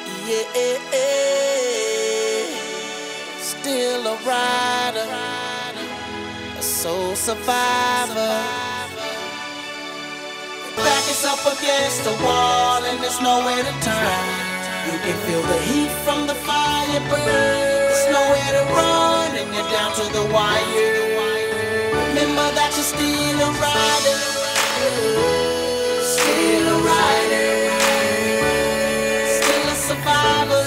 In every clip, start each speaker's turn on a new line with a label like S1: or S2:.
S1: Yeah, still a rider, a soul survivor. Your back is up against the wall and there's nowhere to turn. You can feel the heat from the fire burn. There's nowhere to run and you're down to the wire. Remember that you're still a rider, still a rider, still a survivor,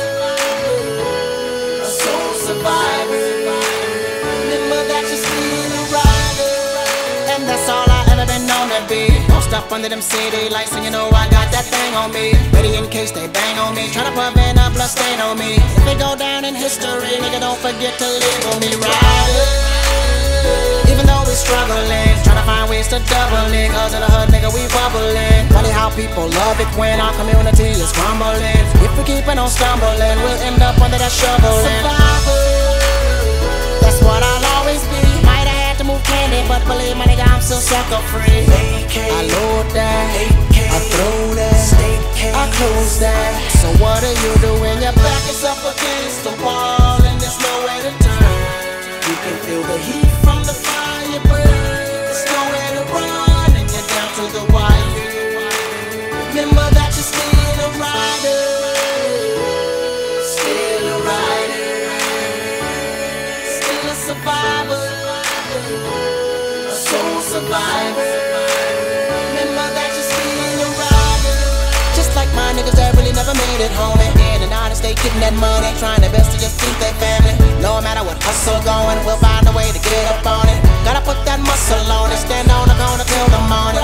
S1: a soul survivor. Remember that you're still a rider, and that's all I ever been known to be. Post up under them city lights and you know I got that thing on me, ready in case they bang on me, tryna prevent a blood stain on me. If it go down in history, nigga, don't forget to label me rider. Even though we struggling, tryna find ways to double it, cause in the hood, nigga, we bubbling. Funny how people love it when our community is crumbling. If we keepin' on stumbling, we'll end up under that shoveling. Survivor, that's what I'll always be. Might have had to move candy, but believe my nigga, I'm still sucker free. I load that, I throw that, I close that. So what do you do when your back is up against the wall and there's nowhere to turn? You can feel the heat from the fire burn. There's nowhere to run and you're down to the wire. Remember that you're still a rider, still a rider, still a survivor, a soul survivor. Remember that you're still a rider. Just like my niggas that really never made it home, in and out of state getting that money, trying their best to just feed their family. No matter what hustle going, we'll find a way to get up on it. Gotta put that muscle on it, stand on the corner till the morning.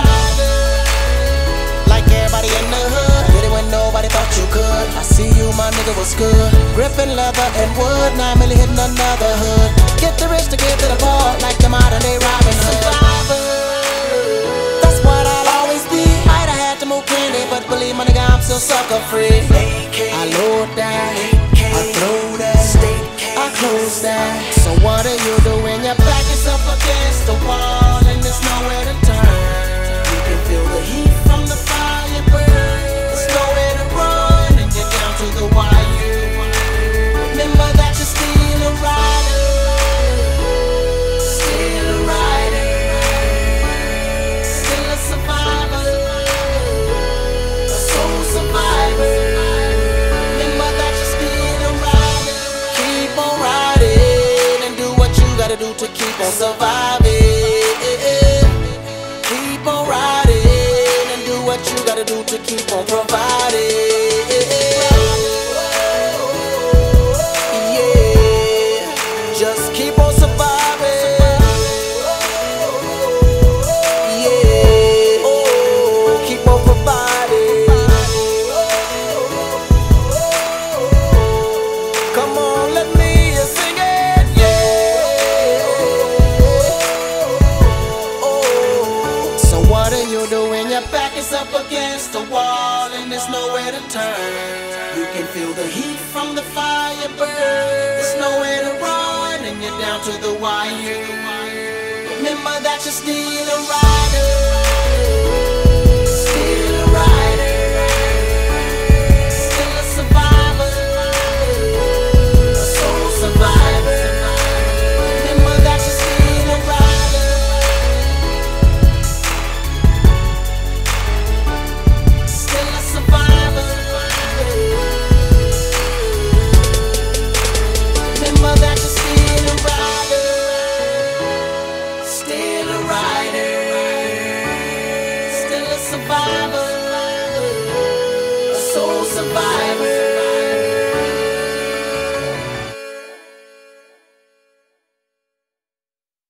S1: Like everybody in the hood, did it when nobody thought you could. I see you, my nigga, was good. Gripping leather and wood, 9 million hitting another hood. Get the rich to give to the poor, like the modern day Robin Hood. Survivor, that's what I'll always be. Might have had to move candy, but believe my nigga, I'm still sucker free. I load that, I throw that, I close that. So what do you do when your back is up against the wall and there's nowhere to turn? You can feel the heat from the fire burn. There's nowhere to run and you're down to the wire. Remember that you're still a rider, still a rider, still a survivor, a soul survivor. Remember that you're still a rider. Keep on riding and do what you gotta do to keep on surviving. Keep on riding and do what you gotta do to keep on providing. Yeah, just keep on surviving. Yeah, oh, keep on providing. Come on, let me hear you sing it. Yeah. Oh, so what do you do when your back is up against the wall and there's nowhere to turn? You can feel the heat from the fire burn. There's nowhere to run and you're down to the wire. Remember that you're still a rider, still a rider, still a survivor, a soul survivor. Remember that you're still a rider, still a survivor. Remember that you're still a rider, still a rider, still a survivor, a soul survivor.